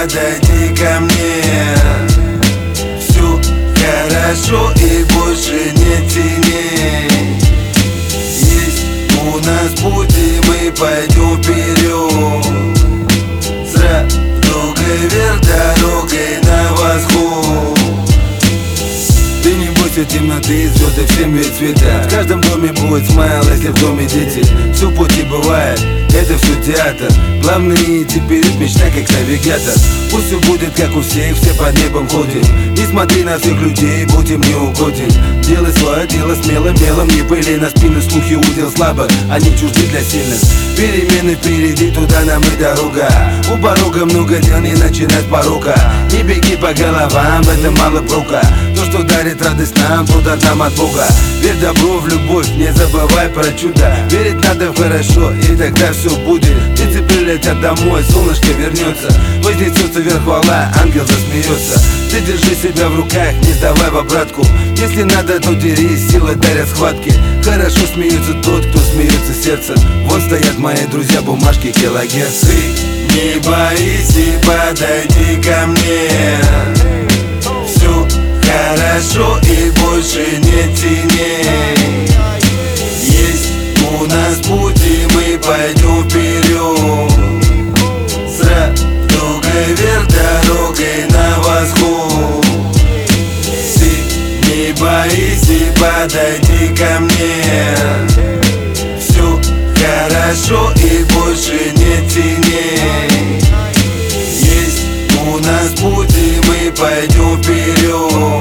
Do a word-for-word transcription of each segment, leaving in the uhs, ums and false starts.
подойди ко мне. Все хорошо и больше нет теней. Есть у нас путь, и мы пойдем вперед. Сразу вверх дорогой на восход. Ты не бойся темноты, звезды всем ведь цвета. В каждом доме будет смайл, если в доме дети. Все пути бывает, это все театр. Главное теперь мечта как навигатор. Пусть все будет как у всех, все под небом ходим. Не смотри на всех людей, будь им не угоден. Делай свое дело смелым мелом, не пыли на спину, слухи удел слабо, они чужды для сильных. Перемены впереди, туда нам и дорога. У порога много дел, не начинать с порока. Не беги по головам, в этом мало прока. То, что дарит радость нам, то дар нам от Бога. Верь в добро, в любовь, не забывай про чудо. Верить надо в хорошо, и тогда все будет. Птицы прилетят домой, солнышко вернется. Вознесется вверх хвала, ангел засмеется. Ты держи себя в руках, не сдавай в обратку. Если надо, то дерись, силы дарят схватки. Хорошо смеется тот, кто смеется сердцем. Вон стоят мои друзья, бумажки, килогерцы. Не боись и подойди ко мне. Все хорошо и больше нет теней. Есть у нас путь, и мы пойдем вперед. Сразу вверх дорогой на восход. Ты не боись и подойди ко мне. Все хорошо и больше нет теней. Есть у нас путь, и мы пойдем вперед.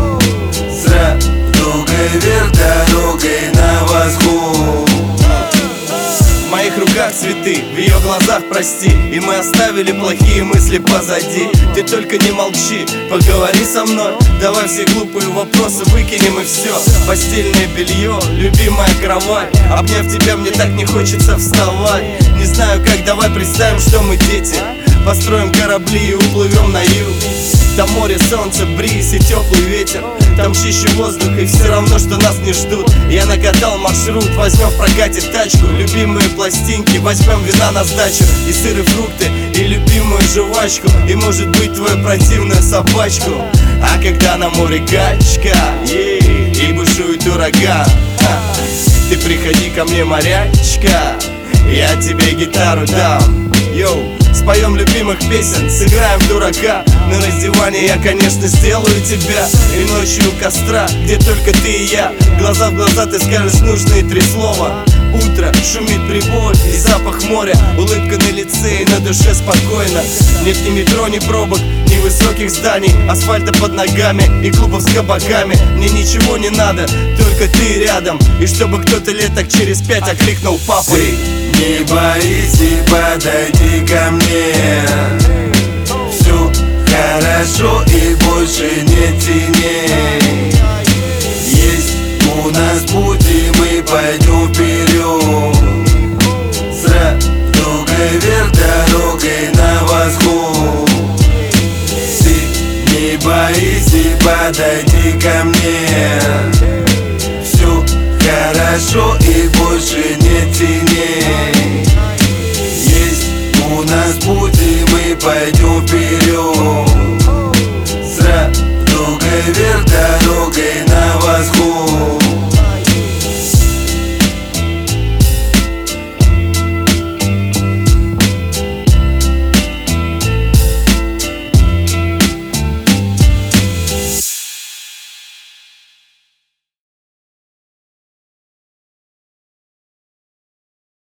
Сразу вверх дорогой на восход. В моих руках цветы, в ее глазах прости. И мы оставили плохие мысли позади. Ты только не молчи, поговори со мной. Давай все глупые вопросы выкинем и все. Постельное белье, любимая кровать. Обняв тебя, мне так не хочется вставать. Не знаю как, давай представим, что мы дети. Построим корабли и уплывем на юг. Там море, солнце, бриз и теплый ветер. Там чище воздух и все равно, что нас не ждут. Я накатал маршрут, возьмем в прокате тачку. Любимые пластинки, возьмем вина на сдачу. И сыры, фрукты, и любимую жвачку. И может быть твою противную собачку. А когда на море качка, ей, и бушует ураган, ты приходи ко мне, морячка, я тебе гитару дам. Йоу, споем любимых песен, сыграем дурака. На раздевание я, конечно, сделаю тебя. И ночью у костра, где только ты и я. Глаза в глаза ты скажешь нужные три слова. Утро, шумит прибой и запах моря. Улыбка на лице и на душе спокойно. Нет ни метро, ни пробок, ни высоких зданий. Асфальта под ногами и клубов с кабаками. Мне ничего не надо, только ты рядом. И чтобы кто-то лет так через пять окликнул папой. Не боись и подойди ко мне. Все хорошо и больше нет теней. Есть у нас путь, и мы пойдем вперед. Сразу вверх дорогой на восход. Ты не боись и подойди ко мне. Все хорошо и больше нет теней. Есть у нас путь, и мы пойдем вперед.